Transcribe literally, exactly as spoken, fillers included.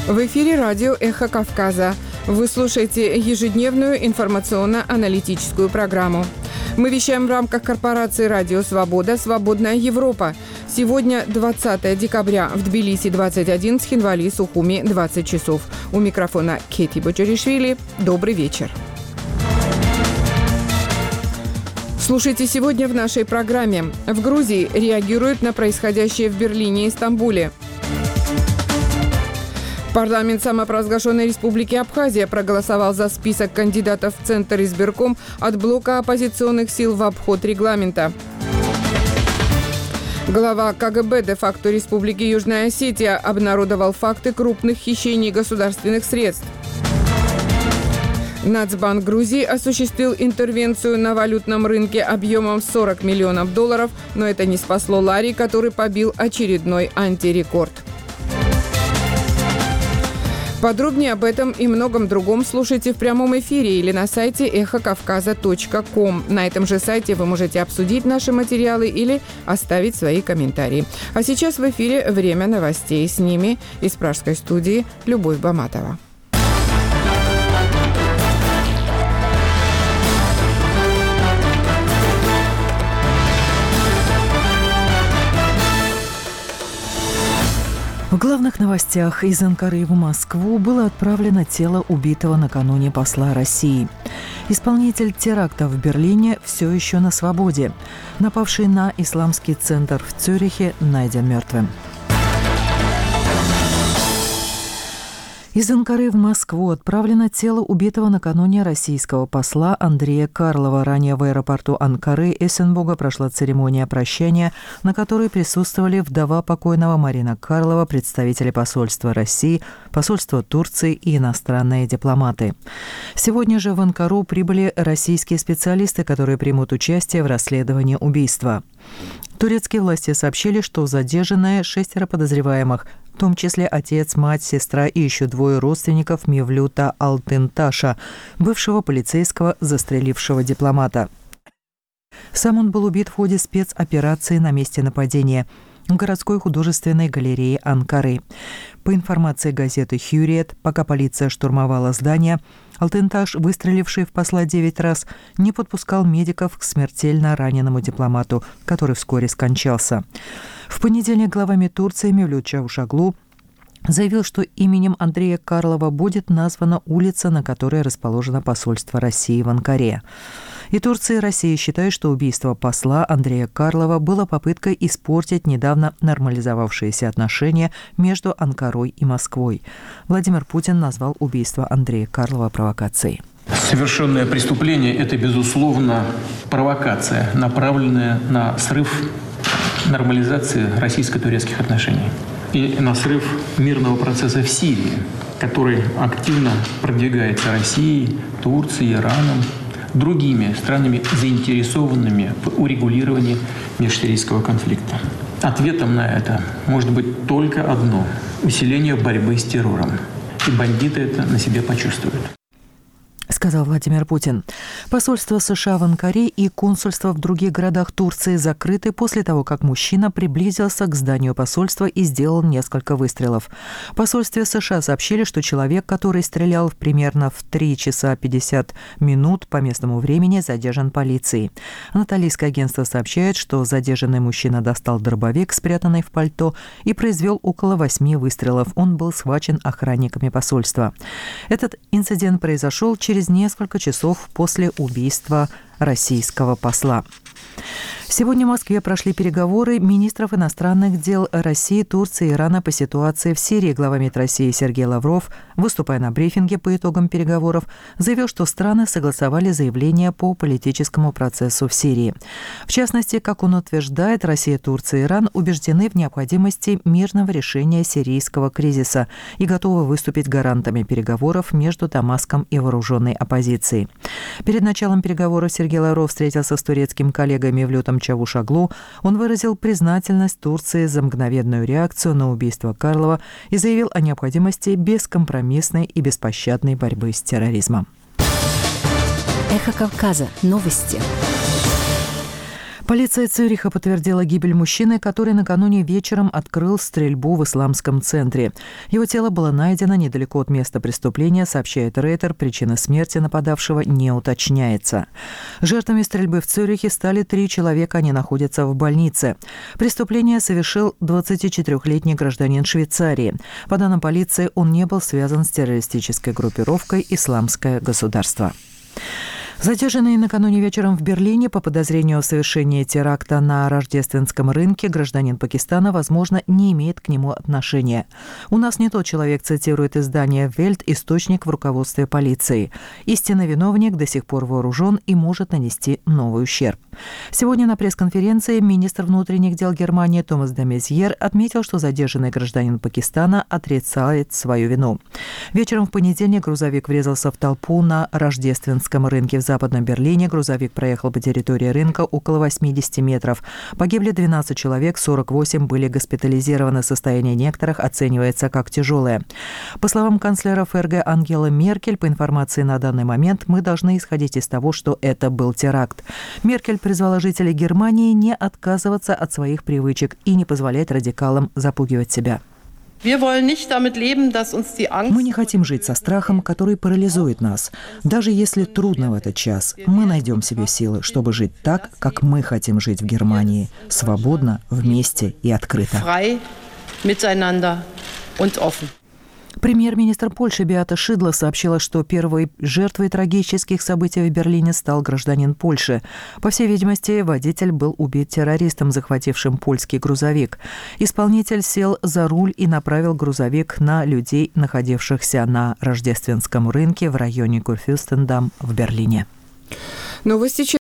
В эфире радио «Эхо Кавказа». Вы слушаете ежедневную информационно-аналитическую программу. Мы вещаем в рамках корпорации «Радио Свобода. Свободная Европа». Сегодня двадцатое декабря, в Тбилиси двадцать один, Схинвали, Сухуми двадцать часов. У микрофона Кети Бочаришвили. Добрый вечер. Слушайте сегодня в нашей программе. В Грузии реагируют на происходящее в Берлине и Стамбуле. Парламент самопровозглашенной Республики Абхазия проголосовал за список кандидатов в Центр избирком от блока оппозиционных сил в обход регламента. Глава КГБ де-факто Республики Южная Осетия обнародовал факты крупных хищений государственных средств. Нацбанк Грузии осуществил интервенцию на валютном рынке объемом сорок миллионов долларов, но это не спасло лари, который побил очередной антирекорд. Подробнее об этом и многом другом слушайте в прямом эфире или на сайте эхо кавказа точка ком. На этом же сайте вы можете обсудить наши материалы или оставить свои комментарии. А сейчас в эфире время новостей. С ними из пражской студии Любовь Баматова. В главных новостях: из Анкары в Москву было отправлено тело убитого накануне посла России. Исполнитель теракта в Берлине все еще на свободе. Напавший на исламский центр в Цюрихе найден мертвым. Из Анкары в Москву отправлено тело убитого накануне российского посла Андрея Карлова. Ранее в аэропорту Анкары Эссенбурга прошла церемония прощания, на которой присутствовали вдова покойного Марина Карлова, представители посольства России, посольства Турции и иностранные дипломаты. Сегодня же в Анкару прибыли российские специалисты, которые примут участие в расследовании убийства. Турецкие власти сообщили, что задержанные шестеро подозреваемых, в том числе отец, мать, сестра и еще двое родственников Мевлюта Алтынташа, бывшего полицейского, застрелившего дипломата. Сам он был убит в ходе спецоперации на месте нападения в городской художественной галерее Анкары. По информации газеты «Хюриет», пока полиция штурмовала здание, Алтынташ, выстреливший в посла девять раз, не подпускал медиков к смертельно раненому дипломату, который вскоре скончался. В понедельник глава МИД Турции Мевлют Чавушоглу заявил, что именем Андрея Карлова будет названа улица, на которой расположено посольство России в Анкаре. И Турция, и Россия считают, что убийство посла Андрея Карлова было попыткой испортить недавно нормализовавшиеся отношения между Анкарой и Москвой. Владимир Путин назвал убийство Андрея Карлова провокацией. Совершенное преступление – это, безусловно, провокация, направленная на срыв нормализации российско-турецких отношений и на срыв мирного процесса в Сирии, который активно продвигается Россией, Турцией, Ираном, другими странами, заинтересованными в урегулировании межсирийского конфликта. Ответом на это может быть только одно – усиление борьбы с террором. И бандиты это на себе почувствуют. Сказал Владимир Путин. Посольство США в Анкаре и консульство в других городах Турции закрыты после того, как мужчина приблизился к зданию посольства и сделал несколько выстрелов. В посольстве США сообщили, что человек, который стрелял примерно в три часа пятьдесят минут по местному времени, задержан полицией. Анатолийское агентство сообщает, что задержанный мужчина достал дробовик, спрятанный в пальто, и произвел около восьми выстрелов. Он был схвачен охранниками посольства. Этот инцидент произошел через через несколько часов после убийства российского посла. Сегодня в Москве прошли переговоры министров иностранных дел России, Турции и Ирана по ситуации в Сирии. Глава МИД России Сергей Лавров, выступая на брифинге по итогам переговоров, заявил, что страны согласовали заявление по политическому процессу в Сирии. В частности, как он утверждает, Россия, Турция и Иран убеждены в необходимости мирного решения сирийского кризиса и готовы выступить гарантами переговоров между Дамаском и вооруженной оппозицией. Перед началом переговоров Сергей Лавров встретился с турецким коллегой Мевлютом Чавушоглу. Он выразил признательность Турции за мгновенную реакцию на убийство Карлова и заявил о необходимости бескомпромиссной и беспощадной борьбы с терроризмом. Эхо Кавказа. Новости. Полиция Цюриха подтвердила гибель мужчины, который накануне вечером открыл стрельбу в исламском центре. Его тело было найдено недалеко от места преступления, сообщает Рейтер. Причина смерти нападавшего не уточняется. Жертвами стрельбы в Цюрихе стали три человека, они находятся в больнице. Преступление совершил двадцатичетырёхлетний гражданин Швейцарии. По данным полиции, он не был связан с террористической группировкой «Исламское государство». Задержанный накануне вечером в Берлине по подозрению в совершении теракта на рождественском рынке гражданин Пакистана, возможно, не имеет к нему отношения. «У нас не тот человек», цитирует издание «Вельт», источник в руководстве полиции. Истинный виновник до сих пор вооружен и может нанести новый ущерб. Сегодня на пресс-конференции министр внутренних дел Германии Томас де Мезьер отметил, что задержанный гражданин Пакистана отрицает свою вину. Вечером в понедельник грузовик врезался в толпу на рождественском рынке в В Западном Берлине. Грузовик проехал по территории рынка около восемьдесят метров. Погибли двенадцать человек, сорок восемь были госпитализированы. Состояние некоторых оценивается как тяжелое. По словам канцлера ФРГ Ангелы Меркель, по информации на данный момент, мы должны исходить из того, что это был теракт. Меркель призвала жителей Германии не отказываться от своих привычек и не позволять радикалам запугивать себя. Мы не хотим жить со страхом, который парализует нас. Даже если трудно в этот час, мы найдем себе силы, чтобы жить так, как мы хотим жить в Германии. Свободно, вместе и открыто. Премьер-министр Польши Беата Шидла сообщила, что первой жертвой трагических событий в Берлине стал гражданин Польши. По всей видимости, водитель был убит террористом, захватившим польский грузовик. Исполнитель сел за руль и направил грузовик на людей, находившихся на рождественском рынке в районе Курфюрстендам в Берлине. Новости